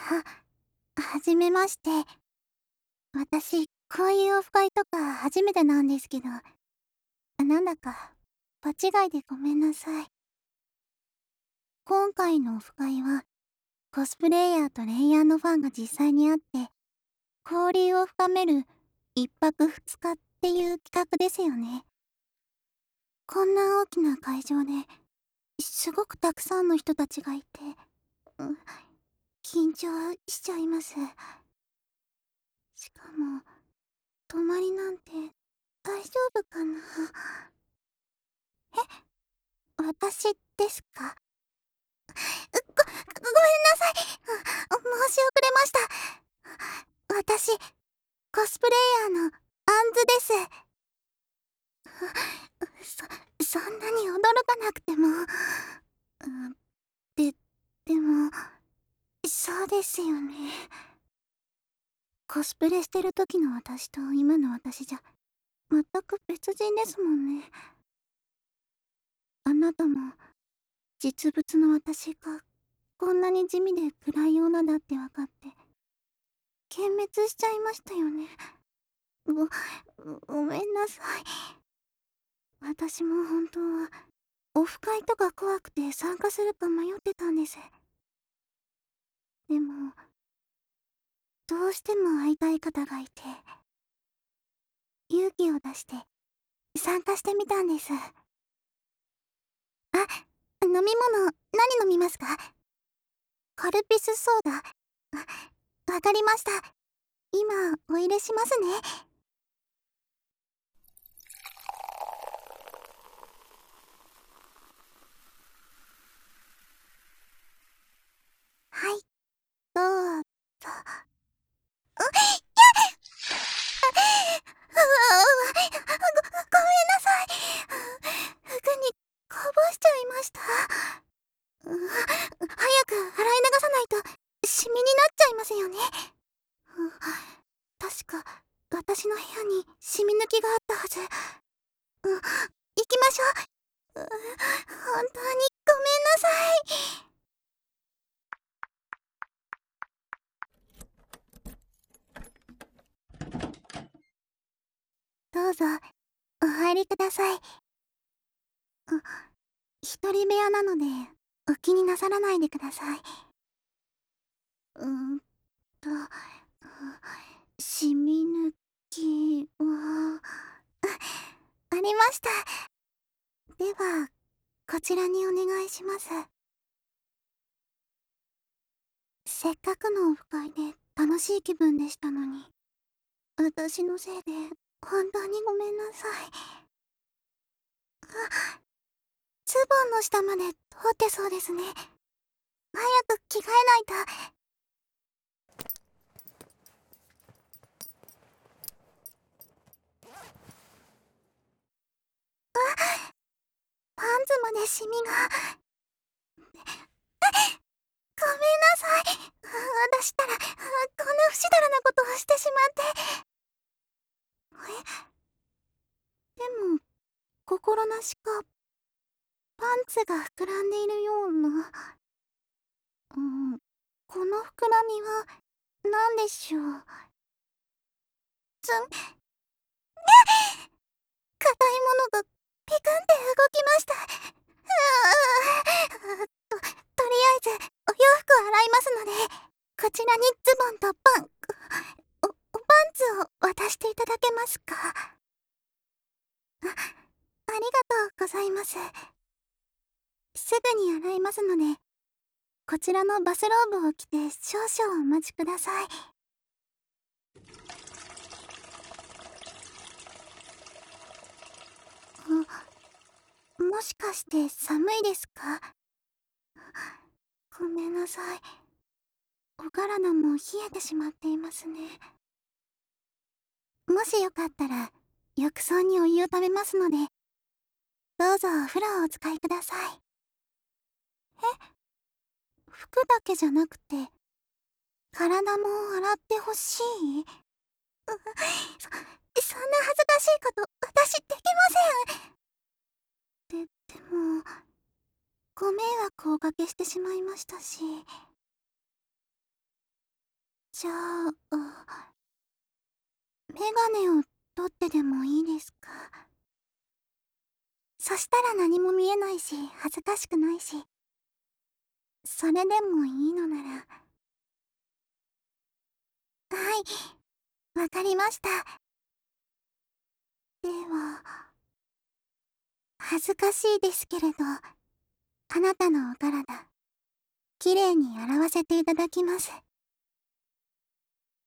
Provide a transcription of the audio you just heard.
はじめまして。私、こういうオフ会とか初めてなんですけど、なんだか、場違いでごめんなさい。今回のオフ会は、コスプレイヤーとレイヤーのファンが実際に会って、交流を深める一泊二日っていう企画ですよね。こんな大きな会場で、すごくたくさんの人たちがいて、うん、緊張しちゃいます。しかも、泊まりなんて大丈夫かな。私ですか？ごめんなさい。申し遅れました。私、コスプレイヤーのアンズです。そんなに驚かなくても。で、でも、そうですよね。コスプレしてる時の私と今の私じゃ、全く別人ですもんね。あなたも、実物の私が、こんなに地味で暗い女だって分かって、幻滅しちゃいましたよね。ご、ごめんなさい。私も本当は、オフ会とか怖くて参加するか迷ってたんです。でも、どうしても会いたい方がいて、勇気を出して参加してみたんです。飲み物、何飲みますか？カルピスソーダ。わかりました。今、お入れしますね。はい、どうぞ。ごめんなさい。服にこぼしちゃいました。早く洗い流さないとシミになっちゃいますよね。確か私の部屋にシミ抜きがあったはず。行きましょう。本当にごめんなさい。どうぞお入りください。一人部屋なのでお気になさらないでください。うーんと、シミ抜きは、ありました。では、こちらにお願いします。せっかくのオフ会で楽しい気分でしたのに、私のせいで本当にごめんなさい。ズボンの下まで通ってそうですね。早く着替えないと。パンツまでシミが。ごめんなさい。私ったら、こんな不死だらなことをしてしまって。でも、心なしか、パンツが膨らんでいるような。うん、この膨らみは、何でしょう。硬いものがピクンって動きました。とりあえず、お洋服を洗いますので、こちらにズボンとパンツを渡していただけますか？ありがとうございます。すぐに洗いますので、こちらのバスローブを着て少々お待ちください。もしかして寒いですか？ごめんなさい。お体も冷えてしまっていますね。もしよかったら、浴槽にお湯をためますので、どうぞお風呂をお使いください。服だけじゃなくて、体も洗ってほしい？そんな恥ずかしいこと私できません。でも、ご迷惑をおかけしてしまいましたし。 じゃあ、メガネを取ってでもいいですか？そしたら何も見えないし、恥ずかしくないし、それでもいいのなら。はい、わかりました。では、恥ずかしいですけれど、あなたのお体、きれいに洗わせていただきます。